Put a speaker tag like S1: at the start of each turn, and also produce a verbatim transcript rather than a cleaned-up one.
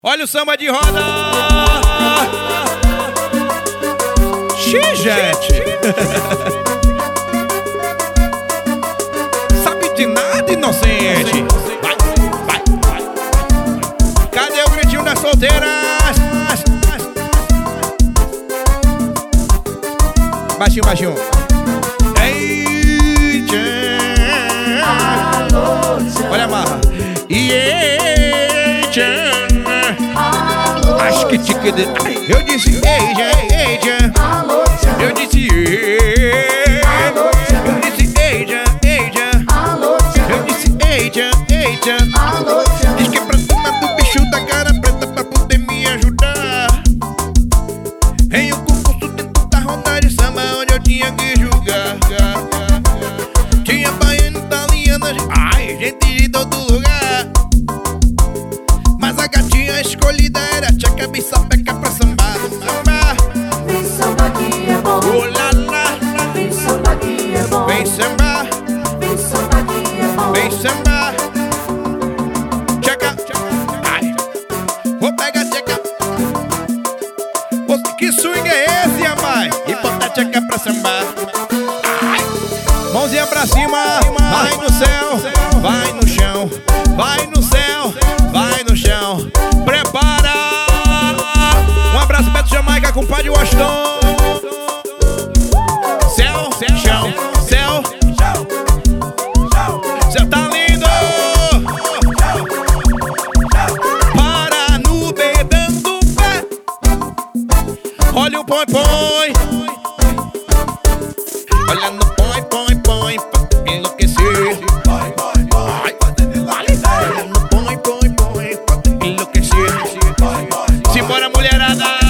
S1: Olha o samba de roda! Xi, gente! Sabe de nada, inocente! Vai, vai, vai! Cadê o gritinho das solteiras? Baixinho, baixinho! Ei, tchan. Olha a marra! Ei, tchan. Acho que te que de... Eu disse ei, tchan, ei, tchan. Eu disse ei. Eu disse ei, tchan, ei, tchan. Eu disse ei, tchan, ei, tchan. Diz que é pra cima do bicho da cara preta pra poder me ajudar em um concurso dentro da roda de samba onde eu tinha que julgar. Tinha baiano, italiana, ai, gente de todo lugar. Mas a gatinha escolhida era a tchaca bem sapeca pra sambar. Sambar.
S2: Vem samba que é bom.
S1: Oh lá lá.
S2: Vem samba que é bom.
S1: Vem sambar.
S2: Vem samba que é bom.
S1: Vem sambar. Tchaca. Ai. Vou pegar tchaca. Ô, que swing é esse, rapaz? E botar tchaca pra sambar. Ai. Mãozinha pra cima. Vai no céu. Vai no chão. Vai no céu. Vai no chão. Prepara. Um abraço, Beto Jamaica com o Padre Washington. Céu, chão, céu. Céu tá lindo. Para no dedão do pé. Olha o põe, põe. Olha no põe, põe, põe. Pra enlouquecer. Ai. Olha no põe, põe, põe. Pra enlouquecer. Simbora, mulherada.